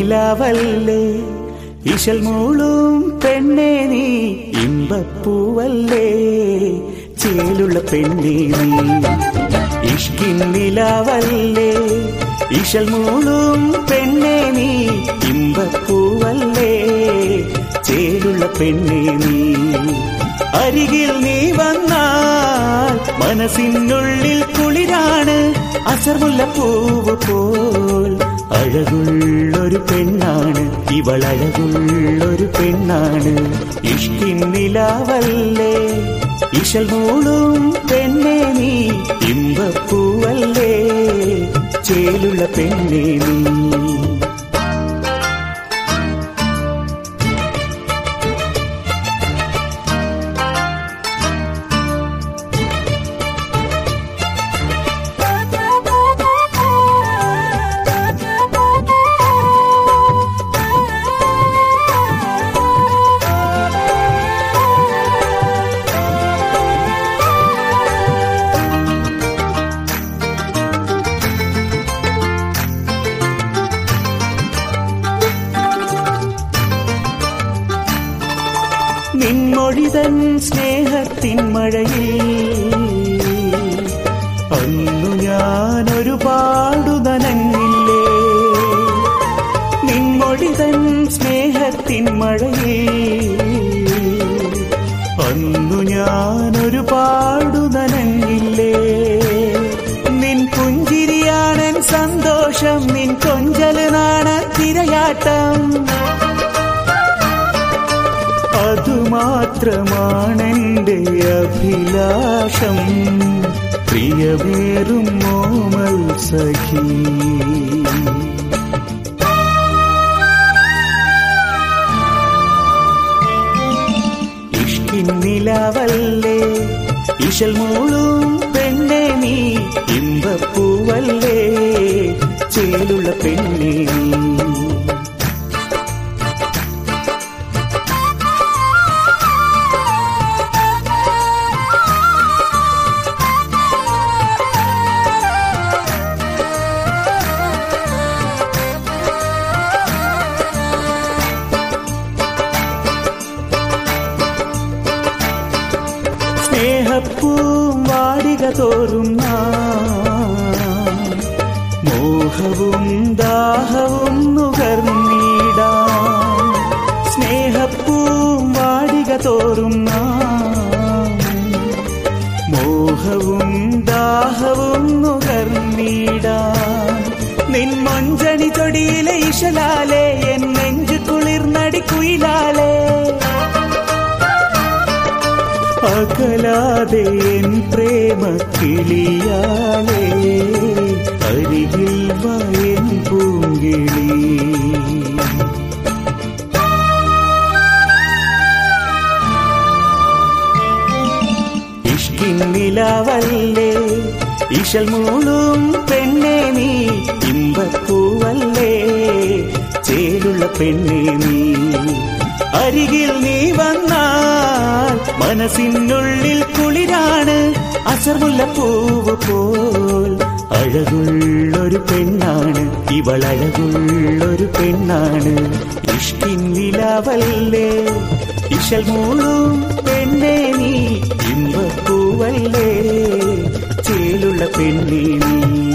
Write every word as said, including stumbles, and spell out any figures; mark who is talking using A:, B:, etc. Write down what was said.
A: നിലാവല്ലേ ഇശൽ മൂളും പെണ്ണേ നീ ഇമ്പപ്പൂവല്ലേ ചേലുള്ള പെണ്ണേ നീ ഇഷ്കിൻ നിലാവല്ലേ ഇശൽ മൂളും പെണ്ണേ നീ ഇമ്പപ്പൂവല്ലേ ചേലുള്ള പെണ്ണേ നീ അരികിൽ നീ വന്നാൽ മനസ്സിനുള്ളിൽ കുളിരാണ് അസർമുല്ല പൂവ് പോൽ അഴകുള്ളൊരു പെണ്ണാണ് ഇവൾ അഴകുള്ളൊരു പെണ്ണാണ് ഇഷ്കിൻ നിലാവല്ലേ ഇശൽ മൂളും പെണ്ണേ നീ ഇമ്പപ്പൂവല്ലേ ചേലുള്ള പെണ്ണേ നീ നിൻമൊഴിതൻ സ്നേഹത്തിൻ മഴയിൽ അന്നു ഞാൻ ഒരുപാടു നനഞ്ഞില്ലേ നിൻമൊഴിതൻ സ്നേഹത്തിൻ മഴയിൽ അന്നു ഞാൻ ഒരുപാടു നനഞ്ഞില്ലേ നിൻ പുഞ്ചിരിയാണൻ സന്തോഷം നിൻ കൊഞ്ചലാണ് തിരയാട്ടം അതുമാത്രമാണെന്റെ അഭിലാഷം പ്രിയമേറും മോമൽ സഖി ഇഷ്കിൻ നിലാവല്ലേ ഇശൽ മൂളും പെണ്ണേ നീ ഇമ്പപ്പൂവല്ലേ ചേലുള്ള പെണ്ണേ നീ സ്നേഹപ്പൂം വാടിക തോറും മോഹവും ദാഹവും നുകർന്നിടാം സ്നേഹപ്പൂം വാടിക തോറും മോഹവും ദാഹവും നുകർന്നിടാം നിൻ മൊഞ്ചണി തൊടിയിലെ ഇശലാലേ എൻ നെഞ്ചു കുളിർന്നടി കുയിലാലേ അകലാതെ എൻ പ്രേമ കിളിയാളേ അരികിൽ വയൻ പൂങ്കിളി ഇഷ്കിൻ നിലാവല്ലേ ഇശൽ മൂളും പെണ്ണേ നീ ഇമ്പപ്പൂവല്ലേ ചേലുള്ള പെണ്ണേ നീ അരികിൽ നീ വന്നാൽ മനസ്സിനുള്ളിൽ കുളിരാണ് അസർമുല്ല പൂവ് പോൽ അഴകുള്ളൊരു പെണ്ണാണ് ഇവൾ അഴകുള്ളൊരു പെണ്ണാണ് ഇഷ്കിൻ നിലാവല്ലേ ഇശൽ മൂളും പെണ്ണേ നീ ഇമ്പപ്പൂവല്ലേ ചേലുള്ള പെണ്ണേ നീ